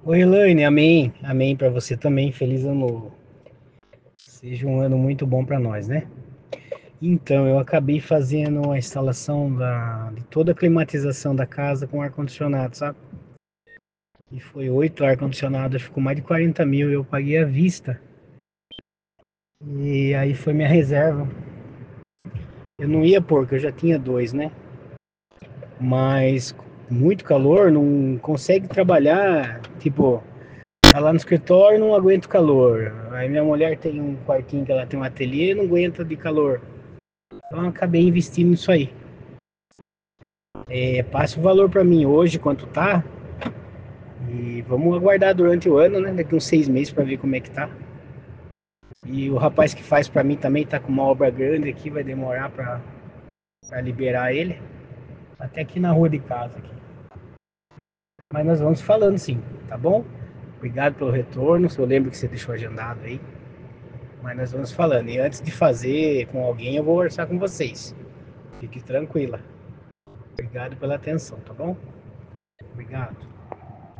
Oi, Elaine, amém. Amém para você também. Feliz ano novo. Seja um ano muito bom para nós, né? Então, eu acabei fazendo a instalação de toda a climatização da casa com ar-condicionado, sabe? E foi 8 ar-condicionados, ficou mais de 40 mil. Eu paguei à vista. E aí foi minha reserva. Eu não ia pôr, porque eu já tinha dois, né? Mas muito calor, não consegue trabalhar. Tipo, tá lá no escritório, não aguenta o calor. Aí minha mulher tem um quartinho que ela tem um ateliê, não aguenta de calor. Então eu acabei investindo nisso aí. Passa o valor para mim hoje, quanto tá, e vamos aguardar durante o ano, né? Daqui uns 6 meses para ver como é que tá. E o rapaz que faz para mim também tá com uma obra grande aqui, vai demorar para liberar ele. Até aqui na rua de casa aqui. Mas nós vamos falando sim, tá bom? Obrigado pelo retorno. Eu lembro que você deixou agendado aí. Mas nós vamos falando. E antes de fazer com alguém, eu vou conversar com vocês. Fique tranquila. Obrigado pela atenção, tá bom? Obrigado.